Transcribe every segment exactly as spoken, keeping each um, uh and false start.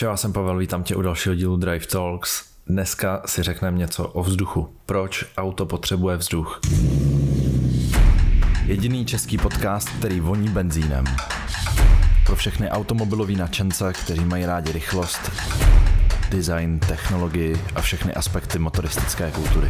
Čau, já jsem Pavel, vítám tě u dalšího dílu Drive Talks. Dneska si řekneme něco o vzduchu. Proč auto potřebuje vzduch? Jediný český podcast, který voní benzínem. Pro všechny automobilový nadšence, kteří mají rádi rychlost, design, technologii a všechny aspekty motoristické kultury.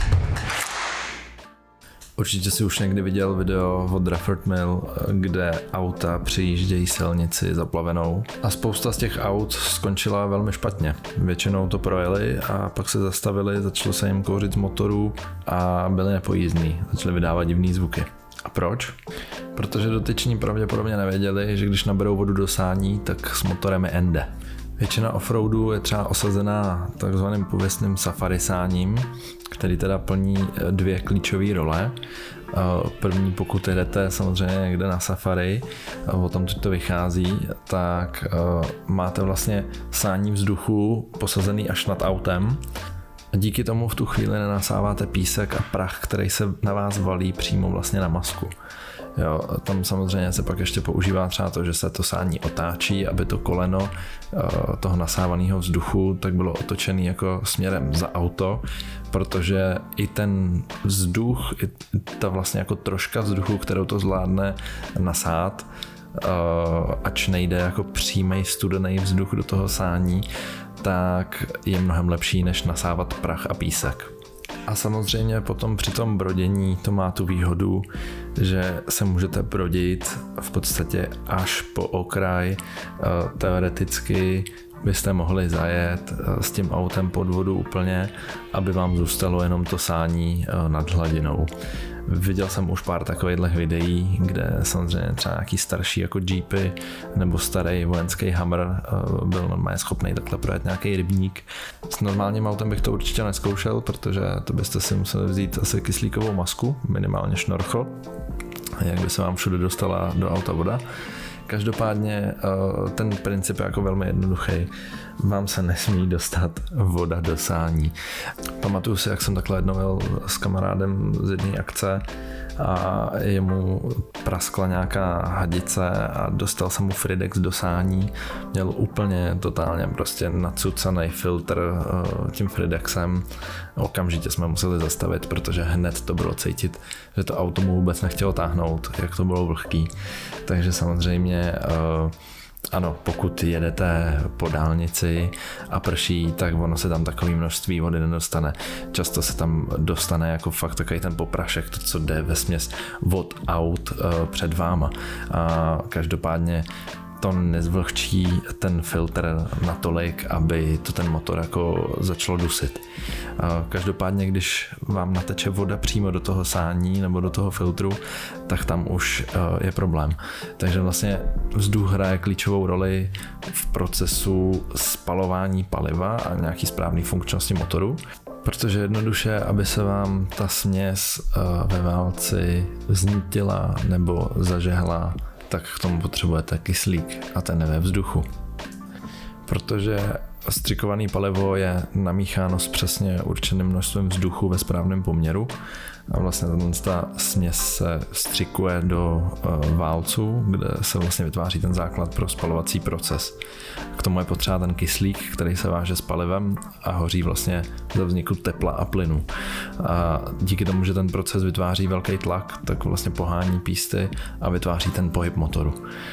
Určitě si už někdy viděl video od Rafford Mill, kde auta přijíždějí silnici zaplavenou a spousta z těch aut skončila velmi špatně. Většinou to projeli a pak se zastavili, začalo se jim kouřit z motorů a byli nepojízdní, začali vydávat divný zvuky. A proč? Protože dotyční pravděpodobně nevěděli, že když naberou vodu do sání, tak s motorem je ende. Většina offroadu je třeba osazená takzvaným pověstným safari sáním, který teda plní dvě klíčové role. První, pokud jedete samozřejmě někde na safari, o tom to vychází, tak máte vlastně sání vzduchu posazený až nad autem. Díky tomu v tu chvíli nenasáváte písek a prach, který se na vás valí přímo vlastně na masku. Jo, tam samozřejmě se pak ještě používá třeba to, že se to sání otáčí, aby to koleno toho nasávaného vzduchu tak bylo otočený jako směrem za auto, protože i ten vzduch, i ta vlastně jako troška vzduchu, kterou to zvládne nasát, ač nejde jako přímej studený vzduch do toho sání, tak je mnohem lepší, než nasávat prach a písek. A samozřejmě potom při tom brodění to má tu výhodu, že se můžete brodit v podstatě až po okraj. Teoreticky byste mohli zajet s tím autem pod vodu úplně, aby vám zůstalo jenom to sání nad hladinou. Viděl jsem už pár takových videí, kde samozřejmě třeba nějaký starší jako Jeepy nebo starý vojenský Hummer byl normálně schopný takhle projet nějaký rybník. S normálním autem bych to určitě neskoušel, protože to byste si museli vzít asi kyslíkovou masku, minimálně šnorchl, jak by se vám všude dostala do auta voda. Každopádně ten princip je jako velmi jednoduchý. Vám se nesmí dostat voda do sání. Pamatuju si, jak jsem takhle jednou jel s kamarádem z jedné akce a jemu praskla nějaká hadice a dostal jsem mu Fridex do sání. Měl úplně totálně prostě nacucaný filtr tím Fridexem. Okamžitě jsme museli zastavit, protože hned to bylo cítit, že to auto mu vůbec nechtělo táhnout, jak to bylo vlhký. Takže samozřejmě ano, pokud jedete po dálnici a prší, tak ono se tam takové množství vody nedostane. Často se tam dostane jako fakt takový ten poprašek, to, co jde vesměs od aut před váma. A každopádně to nezvlhčí ten filtr natolik, aby to ten motor jako začalo dusit. Každopádně, když vám nateče voda přímo do toho sání nebo do toho filtru, tak tam už je problém. Takže vlastně vzduch hraje klíčovou roli v procesu spalování paliva a nějaký správný funkčnosti motoru. Protože jednoduše, aby se vám ta směs ve válci znítila nebo zažehla, tak k tomu potřebujete kyslík a ten je ve vzduchu. Protože střikované palivo je namícháno s přesně určeným množstvím vzduchu ve správném poměru a vlastně ta směs se vstřikuje do válců, kde se vlastně vytváří ten základ pro spalovací proces. K tomu je potřeba ten kyslík, který se váže s palivem a hoří vlastně za vzniku tepla a plynu. A díky tomu, že ten proces vytváří velký tlak, tak vlastně pohání písty a vytváří ten pohyb motoru.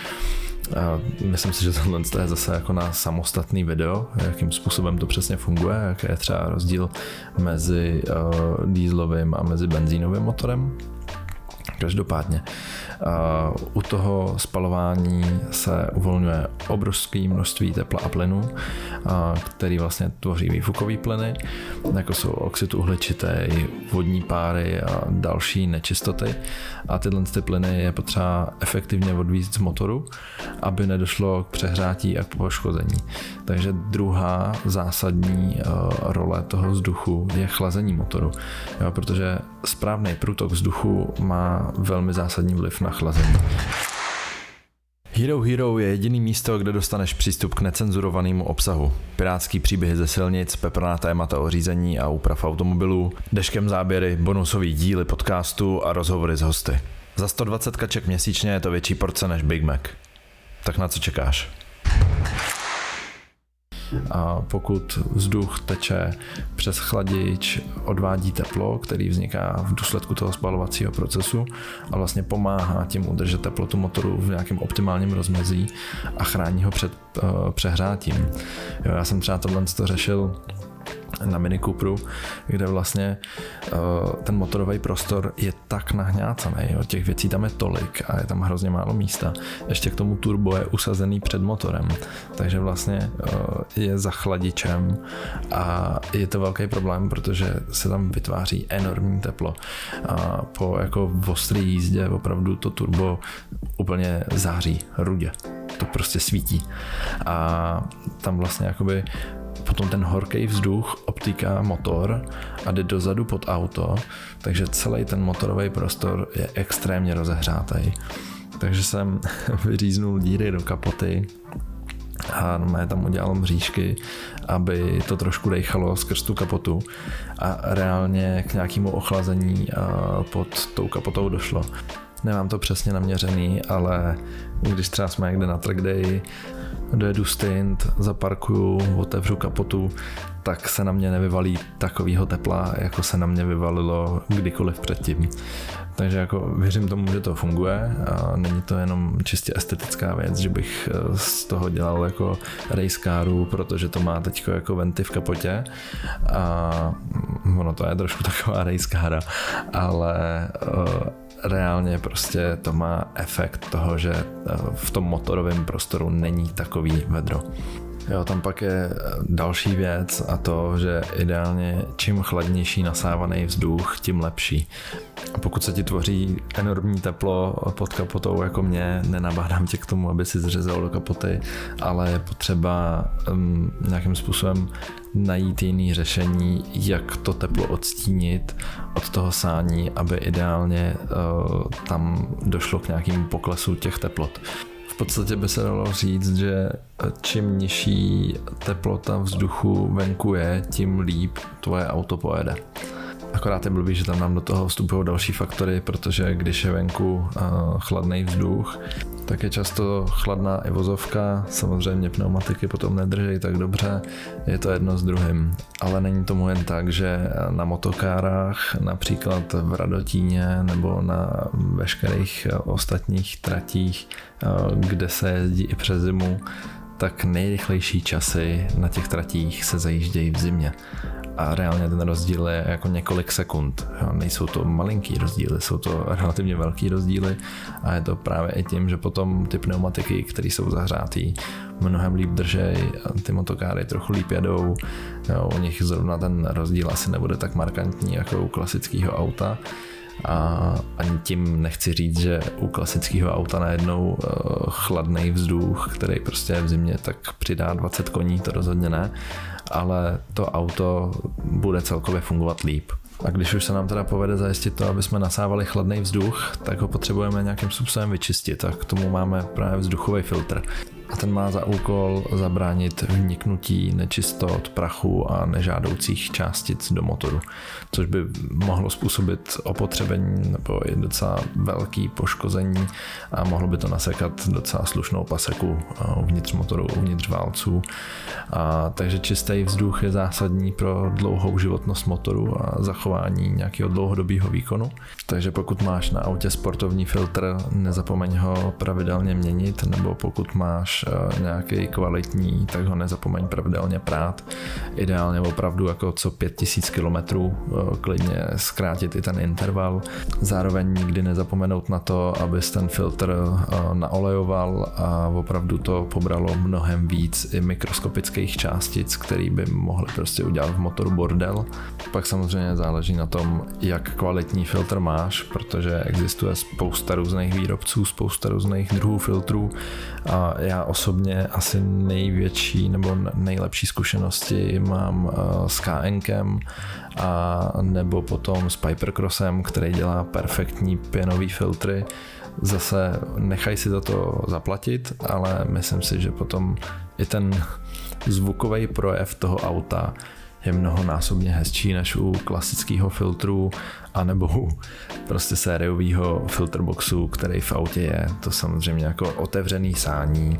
A myslím si, že tohle je zase jako na samostatný video, jakým způsobem to přesně funguje, jaký je třeba rozdíl mezi uh, dieselovým a mezi benzínovým motorem. Každopádně uh, u toho spalování se uvolňuje obrovské množství tepla a plynu, uh, který vlastně tvoří výfukové plyny, jako jsou oxid uhličitý, vodní páry a další nečistoty. A tyhle ty plyny je potřeba efektivně odvízt z motoru, aby nedošlo k přehrátí a k poškození. Takže druhá zásadní uh, role toho vzduchu je chlazení motoru, jo, protože správný průtok vzduchu má velmi zásadní vliv na chlazení. Hero Hero je jediný místo, kde dostaneš přístup k necenzurovanému obsahu. Pirátský příběhy ze silnic, peprná témata o řízení a úprav automobilů, deškem záběry, bonusový díly podcastu a rozhovory s hosty. Za sto dvacet kaček měsíčně je to větší porce než Big Mac. Tak na co čekáš? A pokud vzduch teče přes chladič, odvádí teplo, který vzniká v důsledku toho spalovacího procesu a vlastně pomáhá tím udržet teplotu motoru v nějakém optimálním rozmezí a chrání ho před uh, přehrátím. Jo, já jsem třeba tohle to řešil na Mini Cooperu, kde vlastně uh, ten motorový prostor je tak nahňácaný, jo, těch věcí tam je tolik a je tam hrozně málo místa. Ještě k tomu turbo je usazený před motorem, takže vlastně uh, je za chladičem a je to velký problém, protože se tam vytváří enormní teplo. A po jako ostré jízdě opravdu to turbo úplně září rudě. To prostě svítí. A tam vlastně jakoby potom ten horký vzduch obtýká motor a jde dozadu pod auto, takže celý ten motorový prostor je extrémně rozehřátý. Takže jsem vyříznul díry do kapoty a já tam udělal mřížky, aby to trošku dejchalo skrz tu kapotu a reálně k nějakému ochlazení pod tou kapotou došlo. Nemám to přesně naměřený, ale když třeba jsme někde na track day, dojedu stint, zaparkuju, otevřu kapotu, tak se na mě nevyvalí takovýho tepla, jako se na mě vyvalilo kdykoliv předtím. Takže jako věřím tomu, že to funguje a není to jenom čistě estetická věc, že bych z toho dělal jako race caru, protože to má teďko jako venty v kapotě a ono to je trošku taková race cara, ale reálně prostě to má efekt toho, že v tom motorovém prostoru není takový vedro. Jo, tam pak je další věc a to, že ideálně čím chladnější nasávaný vzduch, tím lepší. A pokud se ti tvoří enormní teplo pod kapotou jako mě, nenabádám tě k tomu, aby si zřezal do kapoty, ale je potřeba um, nějakým způsobem najít jiný řešení, jak to teplo odstínit od toho sání, aby ideálně uh, tam došlo k nějakému poklesu těch teplot. V podstatě by se dalo říct, že čím nižší teplota vzduchu venku je, tím líp tvoje auto pojede. Akorát je blbý, že tam nám do toho vstupují další faktory, protože když je venku uh, chladný vzduch, tak je často chladná i vozovka, samozřejmě pneumatiky potom nedrží tak dobře, je to jedno s druhým. Ale není tomu jen tak, že na motokárách, například v Radotíně nebo na veškerých ostatních tratích, kde se jezdí i přes zimu, tak nejrychlejší časy na těch tratích se zajíždějí v zimě. A reálně ten rozdíl je jako několik sekund. Jo, nejsou to malinký rozdíly, jsou to relativně velký rozdíly a je to právě i tím, že potom ty pneumatiky, které jsou zahřátý, mnohem líp držej, ty motokáry trochu líp jedou, jo, u nich zrovna ten rozdíl asi nebude tak markantní jako u klasického auta. A ani tím nechci říct, že u klasického auta najednou uh, chladný vzduch, který prostě v zimě tak přidá dvacet koní, to rozhodně ne, ale to auto bude celkově fungovat líp. A když už se nám teda povede zajistit to, aby jsme nasávali chladný vzduch, tak ho potřebujeme nějakým způsobem vyčistit a k tomu máme právě vzduchový filtr. A ten má za úkol zabránit vniknutí nečistot, prachu a nežádoucích částic do motoru, což by mohlo způsobit opotřebení nebo i docela velký poškození a mohlo by to nasekat docela slušnou paseku uvnitř motoru, uvnitř válců. A takže čistý vzduch je zásadní pro dlouhou životnost motoru a zachování nějakého dlouhodobého výkonu. Takže pokud máš na autě sportovní filtr, nezapomeň ho pravidelně měnit, nebo pokud máš nějaký kvalitní, tak ho nezapomeň pravidelně prát. Ideálně opravdu jako co pět tisíc kilometrů, klidně zkrátit i ten interval. Zároveň nikdy nezapomenout na to, abys ten filtr naolejoval a opravdu to pobralo mnohem víc i mikroskopických částic, který by mohly prostě udělat v motoru bordel. Pak samozřejmě záleží na tom, jak kvalitní filtr máš, protože existuje spousta různých výrobců, spousta různých druhů filtrů a já osobně asi největší nebo nejlepší zkušenosti mám s K N kem a nebo potom s Pipercrossem, který dělá perfektní pěnový filtry. Zase nechaj si toto zaplatit, ale myslím si, že potom i ten zvukový projev toho auta je mnohonásobně hezčí než u klasického filtru anebo u prostě sériového filterboxu, který v autě je. To samozřejmě jako otevřený sání,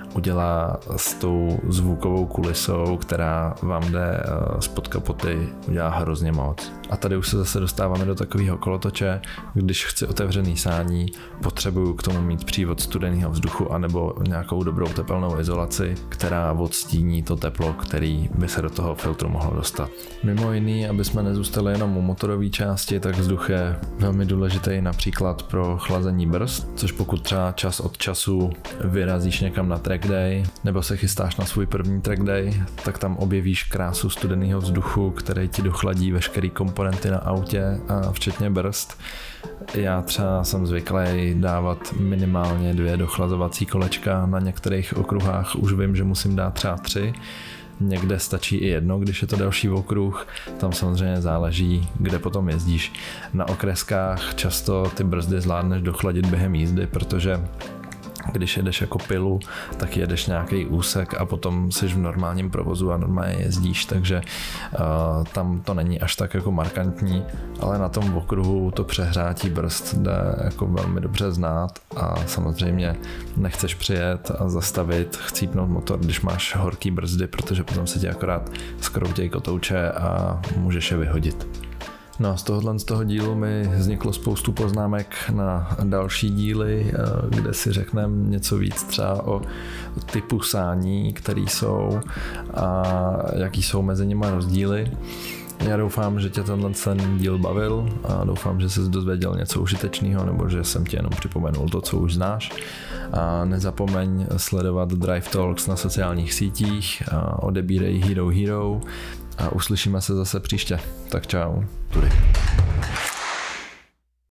udělá s tou zvukovou kulisou, která vám jde spod kapoty, udělá hrozně moc. A tady už se zase dostáváme do takového kolotoče, když chci otevřený sání, potřebuju k tomu mít přívod studeného vzduchu anebo nějakou dobrou tepelnou izolaci, která odstíní to teplo, který by se do toho filtru mohlo dostat. Mimo jiný, aby jsme nezůstali jenom u motorové části, tak vzduch je velmi důležitý například pro chlazení brzd, což pokud třeba čas od času vyrazíš někam na track day nebo se chystáš na svůj první track day, tak tam objevíš krásu studeného vzduchu, který ti dochladí veškerý komponenty na autě a včetně brzd. Já třeba jsem zvyklý dávat minimálně dvě dochlazovací kolečka, na některých okruhách už vím, že musím dát třeba tři. Někde stačí i jedno, když je to další okruh, tam samozřejmě záleží, kde potom jezdíš. Na okreskách často ty brzdy zvládneš dochladit během jízdy, protože když jedeš jako pilu, tak jedeš nějaký úsek a potom jsi v normálním provozu a normálně jezdíš, takže uh, tam to není až tak jako markantní, ale na tom okruhu to přehrátí brzd jde jako velmi dobře znát a samozřejmě nechceš přijet a zastavit, chcípnout motor, když máš horký brzdy, protože potom se ti akorát skroutěj kotouče a můžeš je vyhodit. No, z tohohle z toho dílu mi vzniklo spoustu poznámek na další díly, kde si řekneme něco víc třeba o typu sání, který jsou a jaký jsou mezi nimi rozdíly. Já doufám, že tě tenhle ten díl bavil a doufám, že jsi dozvěděl něco užitečného nebo že jsem ti jenom připomenul to, co už znáš. A nezapomeň sledovat Drive Talks na sociálních sítích, a odebírej Hero Hero a uslyšíme se zase příště. Tak čau. Tudy.